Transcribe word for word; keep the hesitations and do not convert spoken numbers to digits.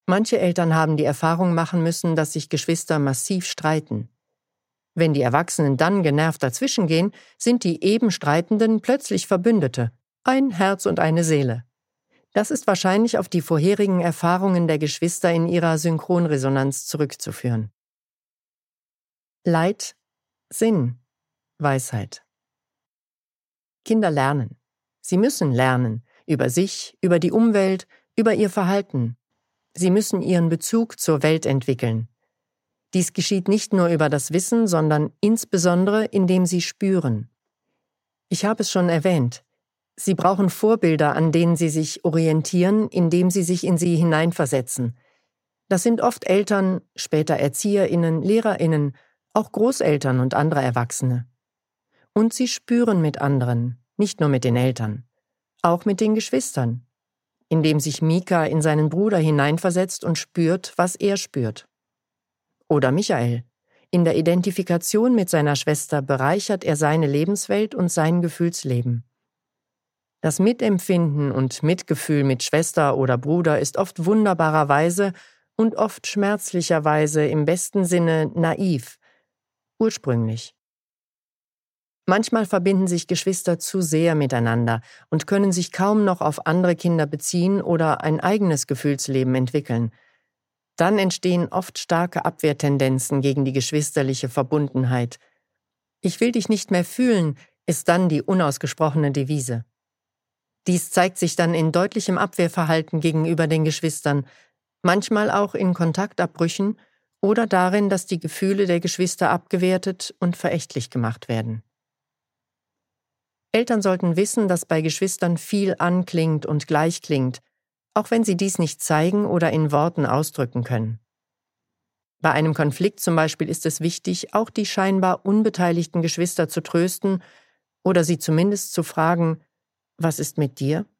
Manche Eltern haben die Erfahrung machen müssen, dass sich Geschwister massiv streiten. Wenn die Erwachsenen dann genervt dazwischengehen, sind die eben Streitenden plötzlich Verbündete, ein Herz und eine Seele. Das ist wahrscheinlich auf die vorherigen Erfahrungen der Geschwister in ihrer Synchronresonanz zurückzuführen. Leid, Sinn, Weisheit. Kinder lernen. Sie müssen lernen, über sich, über die Umwelt, über ihr Verhalten. Sie müssen ihren Bezug zur Welt entwickeln. Dies geschieht nicht nur über das Wissen, sondern insbesondere, indem sie spüren. Ich habe es schon erwähnt. Sie brauchen Vorbilder, an denen sie sich orientieren, indem sie sich in sie hineinversetzen. Das sind oft Eltern, später ErzieherInnen, LehrerInnen, auch Großeltern und andere Erwachsene. Und sie spüren mit anderen, nicht nur mit den Eltern, auch mit den Geschwistern, indem sich Mika in seinen Bruder hineinversetzt und spürt, was er spürt. Oder Michael. In der Identifikation mit seiner Schwester bereichert er seine Lebenswelt und sein Gefühlsleben. Das Mitempfinden und Mitgefühl mit Schwester oder Bruder ist oft wunderbarerweise und oft schmerzlicherweise im besten Sinne naiv, ursprünglich. Manchmal verbinden sich Geschwister zu sehr miteinander und können sich kaum noch auf andere Kinder beziehen oder ein eigenes Gefühlsleben entwickeln. Dann entstehen oft starke Abwehrtendenzen gegen die geschwisterliche Verbundenheit. Ich will dich nicht mehr fühlen, ist dann die unausgesprochene Devise. Dies zeigt sich dann in deutlichem Abwehrverhalten gegenüber den Geschwistern, manchmal auch in Kontaktabbrüchen oder darin, dass die Gefühle der Geschwister abgewertet und verächtlich gemacht werden. Eltern sollten wissen, dass bei Geschwistern viel anklingt und gleich klingt, auch wenn sie dies nicht zeigen oder in Worten ausdrücken können. Bei einem Konflikt zum Beispiel ist es wichtig, auch die scheinbar unbeteiligten Geschwister zu trösten oder sie zumindest zu fragen: Was ist mit dir?